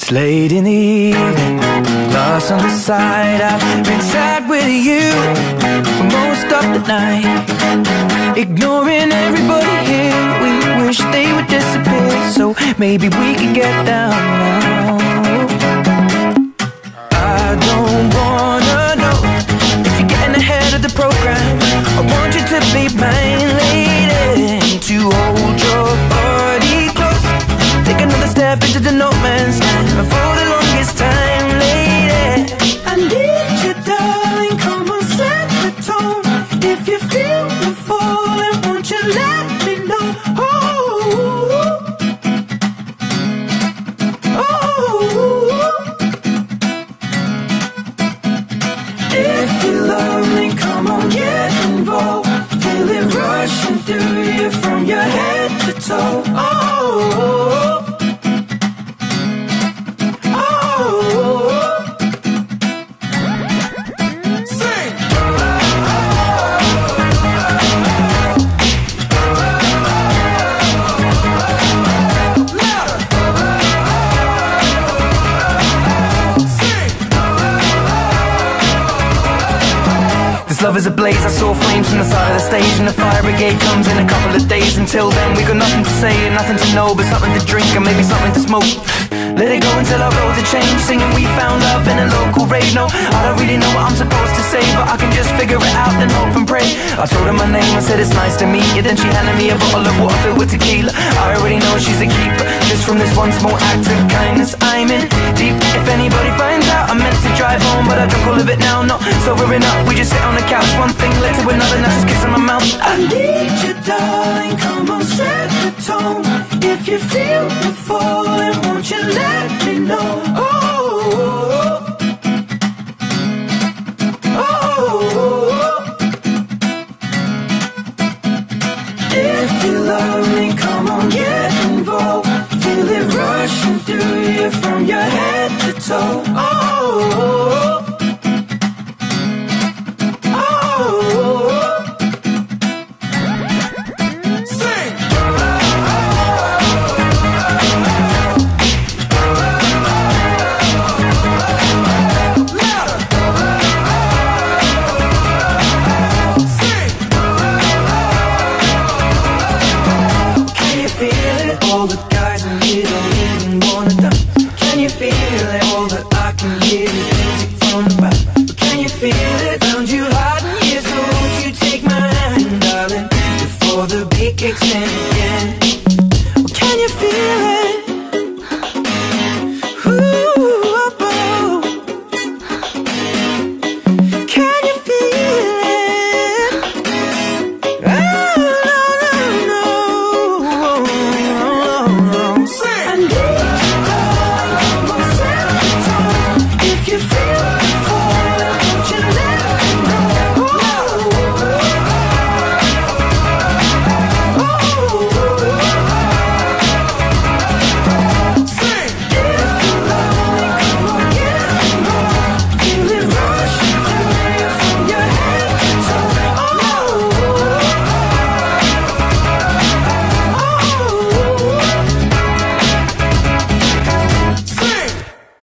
It's late in the evening, lost on the side. I've been sad with you for most of the night, ignoring everybody here. We wish they would disappear, so maybe we could get down now. I don't wanna know if you're getting ahead of the program. I want you to be mine, lady, to hold your body close. Take another step into the no man's land for the longest time, lady. I need you, darling, come on, set the tone. If you feel the falling, won't you let me know? If you love me, come on, get involved. Feel it rushing through you from your head to toe. Love is ablaze, I saw flames from the side of the stage, and the fire brigade comes in a couple of days. Until then we got nothing to say and nothing to know, but something to drink and maybe something to smoke. Let it go until our roads are changed, singing we found love in a local rave. No, I don't really know what I'm supposed to say, but I can just figure it out and hope and pray. I told her my name, I said it's nice to meet you. Then she handed me a bottle of water filled with tequila. I already know she's a keeper, just from this one small act of kindness. I'm in deep, if anybody finds out. I meant to drive home, but I drunk all of it now. Not sobering up, we just sit on the couch. One thing led to another, now just kissing my mouth. I need you, darling, come on, set the tone. If you feel the falling, won't you let me know? If you love me, come on, get involved. Feel it rushing through you from your head to toe.